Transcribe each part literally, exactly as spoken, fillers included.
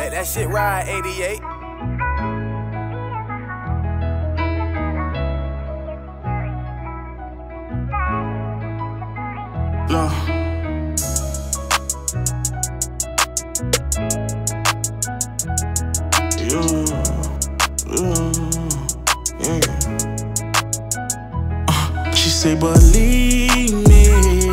Let that shit ride, eighty-eight. Yeah. Yeah. Yeah. Uh, she say, believe me,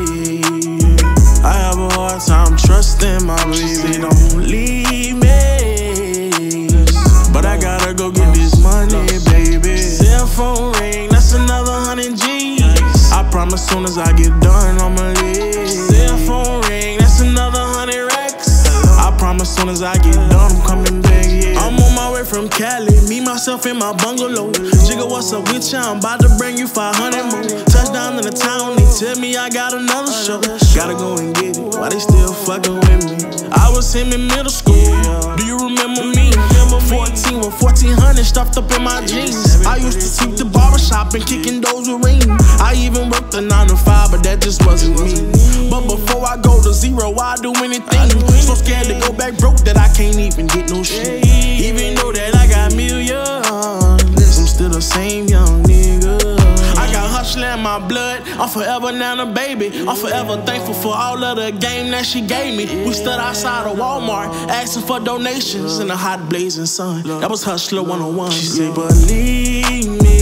I have a hard time trusting my baby. Don't leave me, but I gotta go get this money, baby. Cell phone ring, that's another hundred G's. I promise soon as I get done, I'ma leave. Cell phone ring, that's another hundred racks. I promise soon as I get done, I'm coming back, yeah. I'm on my way from Cali, me, myself, in my bungalow. Jigga, what's up with ya? I'm about to bring you five hundred more. Touchdown in the town, they tell me I got another show. Gotta go and get it, why they still fucking with me? I was him in middle school, do you remember me? fourteen with fourteen hundred stuffed up in my jeans. I used to sweep the barbershop and kicking those with rings. I even worked a nine to five, but that just wasn't me. But before I go to zero, I do anything. So scared to go back broke that I can't even get no shit. Even though that I got millions, I'm still the same young nigga. I got hustler in my blood, I'm forever Nana baby. I'm forever thankful for all of the game that she gave me. We stood outside of Walmart, asking for donations in the hot blazing sun. That was Hustler one oh one. She said, believe me,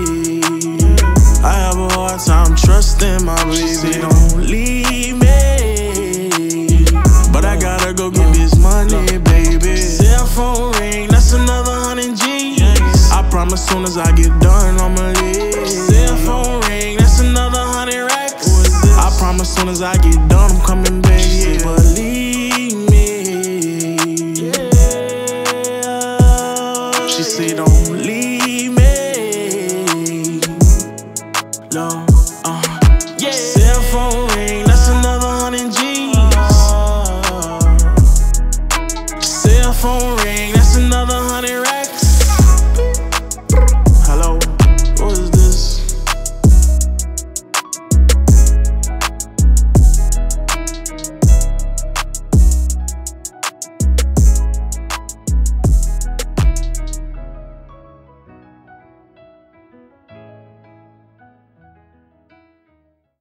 I have a hard time trusting my baby. She said, don't leave me, but I gotta go get this money, baby. Cell phone ring, that's another hundred G's. I promise soon as I get done, I'ma leave. Cell phone ring, that's another hundred racks. I promise soon as I get done, I'm coming back, yeah.